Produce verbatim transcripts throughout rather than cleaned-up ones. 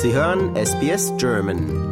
Sie hören S B S German.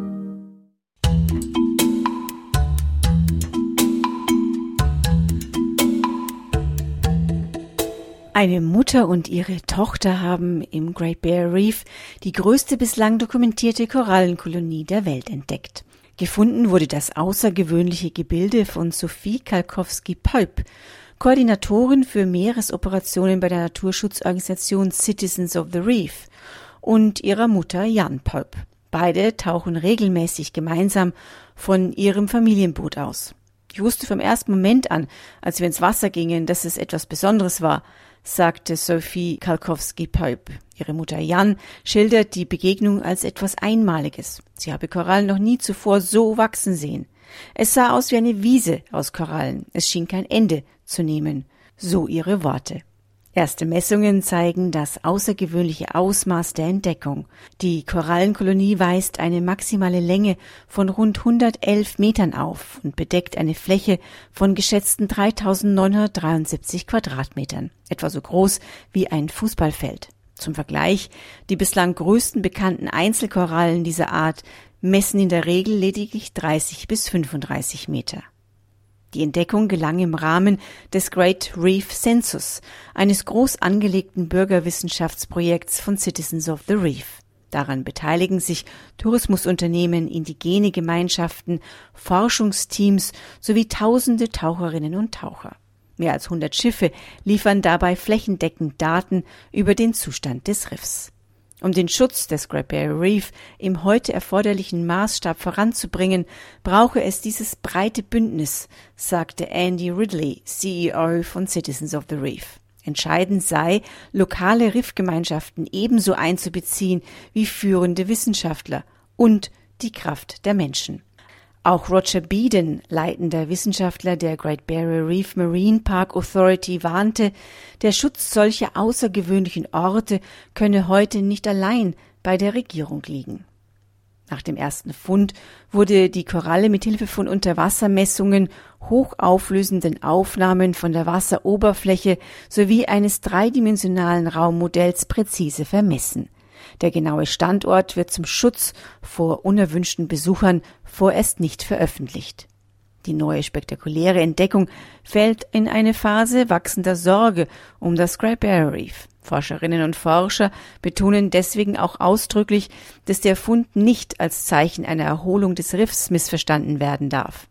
Eine Mutter und ihre Tochter haben im Great Barrier Reef die größte bislang dokumentierte Korallenkolonie der Welt entdeckt. Gefunden wurde das außergewöhnliche Gebilde von Sophie Kalkowski-Poip, Koordinatorin für Meeresoperationen bei der Naturschutzorganisation Citizens of the Reef, und ihrer Mutter Jan Poip. Beide tauchen regelmäßig gemeinsam von ihrem Familienboot aus. Ich wusste vom ersten Moment an, als wir ins Wasser gingen, dass es etwas Besonderes war, sagte Sophie Kalkowski-Poip. Ihre Mutter Jan schildert die Begegnung als etwas Einmaliges. Sie habe Korallen noch nie zuvor so wachsen sehen. Es sah aus wie eine Wiese aus Korallen. Es schien kein Ende zu nehmen. So ihre Worte. Erste Messungen zeigen das außergewöhnliche Ausmaß der Entdeckung. Die Korallenkolonie weist eine maximale Länge von rund hundertelf Metern auf und bedeckt eine Fläche von geschätzten dreitausendneunhundertdreiundsiebzig Quadratmetern, etwa so groß wie ein Fußballfeld. Zum Vergleich, die bislang größten bekannten Einzelkorallen dieser Art messen in der Regel lediglich dreißig bis fünfunddreißig Meter. Die Entdeckung gelang im Rahmen des Great Reef Census, eines groß angelegten Bürgerwissenschaftsprojekts von Citizens of the Reef. Daran beteiligen sich Tourismusunternehmen, indigene Gemeinschaften, Forschungsteams sowie tausende Taucherinnen und Taucher. Mehr als hundert Schiffe liefern dabei flächendeckend Daten über den Zustand des Riffs. Um den Schutz des Great Barrier Reef im heute erforderlichen Maßstab voranzubringen, brauche es dieses breite Bündnis, sagte Andy Ridley, C E O von Citizens of the Reef. Entscheidend sei, lokale Riffgemeinschaften ebenso einzubeziehen wie führende Wissenschaftler und die Kraft der Menschen. Auch Roger Beeden, leitender Wissenschaftler der Great Barrier Reef Marine Park Authority, warnte, der Schutz solcher außergewöhnlichen Orte könne heute nicht allein bei der Regierung liegen. Nach dem ersten Fund wurde die Koralle mit Hilfe von Unterwassermessungen, hochauflösenden Aufnahmen von der Wasseroberfläche sowie eines dreidimensionalen Raummodells präzise vermessen. Der genaue Standort wird zum Schutz vor unerwünschten Besuchern vorerst nicht veröffentlicht. Die neue spektakuläre Entdeckung fällt in eine Phase wachsender Sorge um das Great Barrier Reef. Forscherinnen und Forscher betonen deswegen auch ausdrücklich, dass der Fund nicht als Zeichen einer Erholung des Riffs missverstanden werden darf.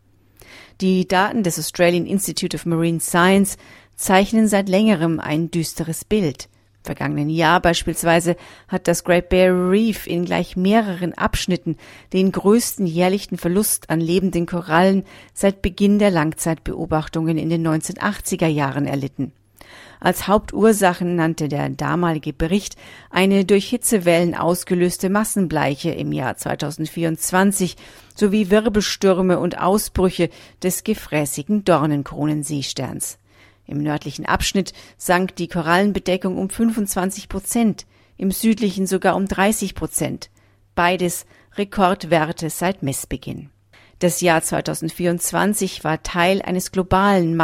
Die Daten des Australian Institute of Marine Science zeichnen seit längerem ein düsteres Bild. Im vergangenen Jahr beispielsweise hat das Great Barrier Reef in gleich mehreren Abschnitten den größten jährlichen Verlust an lebenden Korallen seit Beginn der Langzeitbeobachtungen in den neunzehnhundertachtziger Jahren erlitten. Als Hauptursachen nannte der damalige Bericht eine durch Hitzewellen ausgelöste Massenbleiche im Jahr zweitausendvierundzwanzig sowie Wirbelstürme und Ausbrüche des gefräßigen Dornenkronenseesterns. Im nördlichen Abschnitt sank die Korallenbedeckung um fünfundzwanzig Prozent, im südlichen sogar um dreißig Prozent. Beides Rekordwerte seit Messbeginn. Das Jahr zweitausendvierundzwanzig war Teil eines globalen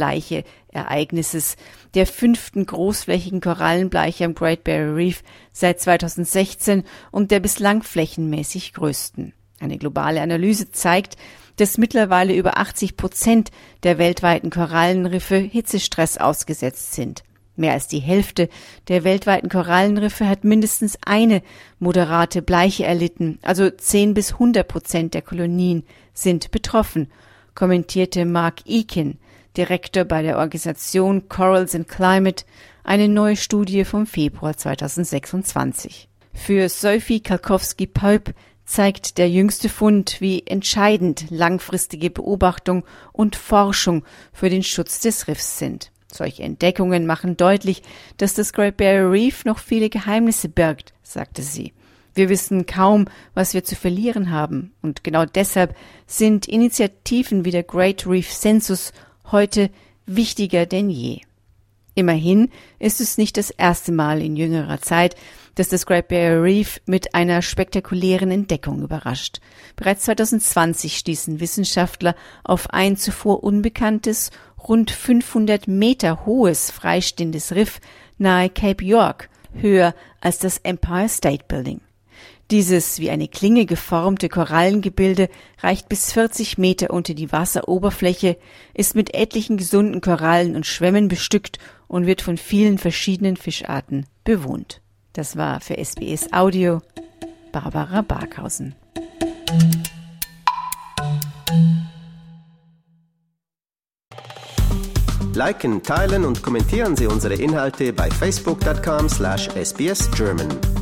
Massenbleiche-Ereignisses, der fünften großflächigen Korallenbleiche am Great Barrier Reef seit zweitausendsechzehn und der bislang flächenmäßig größten. Eine globale Analyse zeigt, dass mittlerweile über achtzig Prozent der weltweiten Korallenriffe Hitzestress ausgesetzt sind. Mehr als die Hälfte der weltweiten Korallenriffe hat mindestens eine moderate Bleiche erlitten, also zehn bis hundert Prozent der Kolonien sind betroffen, kommentierte Mark Eakin, Direktor bei der Organisation Corals and Climate, eine neue Studie vom Februar zweitausendsechsundzwanzig. Für Sophie Kalkowski-Poip zeigt der jüngste Fund, wie entscheidend langfristige Beobachtung und Forschung für den Schutz des Riffs sind. Solche Entdeckungen machen deutlich, dass das Great Barrier Reef noch viele Geheimnisse birgt, sagte sie. Wir wissen kaum, was wir zu verlieren haben, und genau deshalb sind Initiativen wie der Great Reef Census heute wichtiger denn je. Immerhin ist es nicht das erste Mal in jüngerer Zeit, dass das Great Barrier Reef mit einer spektakulären Entdeckung überrascht. Bereits zweitausendzwanzig stießen Wissenschaftler auf ein zuvor unbekanntes, rund fünfhundert Meter hohes freistehendes Riff nahe Cape York, höher als das Empire State Building. Dieses wie eine Klinge geformte Korallengebilde reicht bis vierzig Meter unter die Wasseroberfläche, ist mit etlichen gesunden Korallen und Schwämmen bestückt und wird von vielen verschiedenen Fischarten bewohnt. Das war für S B S Audio Barbara Barkhausen. Liken, teilen und kommentieren Sie unsere Inhalte bei facebook dot com slash S B S German.